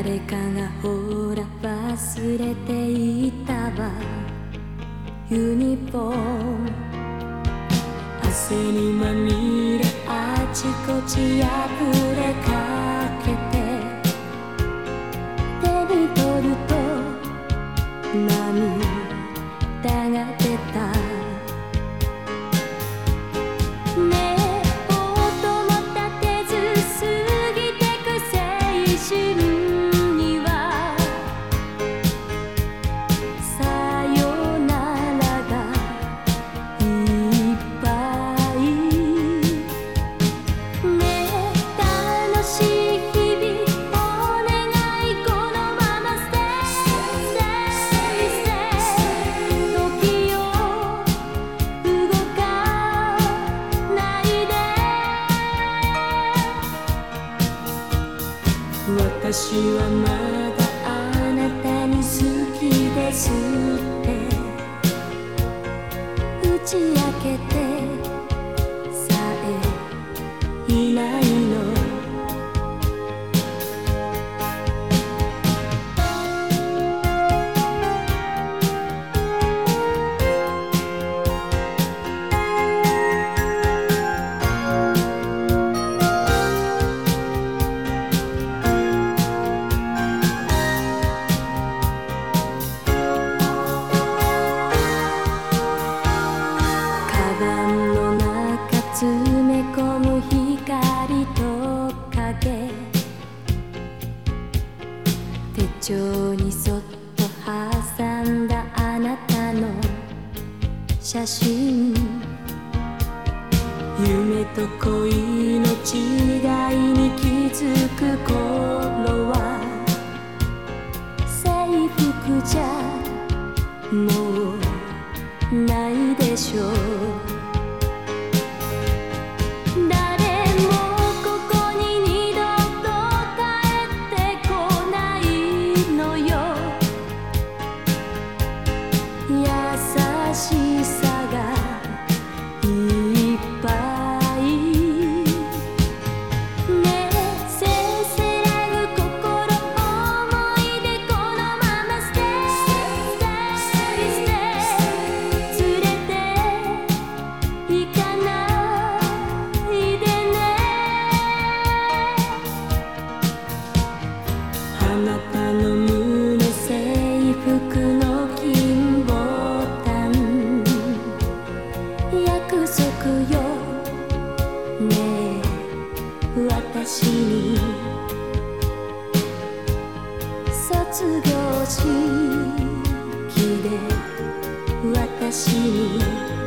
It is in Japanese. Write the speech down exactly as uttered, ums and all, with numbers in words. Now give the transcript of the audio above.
誰かがほら忘れていたわユニフォーム汗にまみれあちこち破れかけて手に取ると涙が出たねえ音も立てず過ぎてく青春にはさよならがいっぱいねえ楽しい日々お願いこのまま Stay Stay Stay 時を動かないで私はまだあなたに好きですって打ち明けてさえいないのカバンの中詰め込む光と影手帳にそっと挟んだあなたの写真夢と恋の違いに気づく頃は制服じゃもうないでしょう誰もここに二度と帰ってこないのよ優しさがいっぱいねえせせらぐ心思い出このまま Stay Stay Stay 連れて行かないでねあなたの胸制服の金ボタン約束よねえ私に卒業式で私に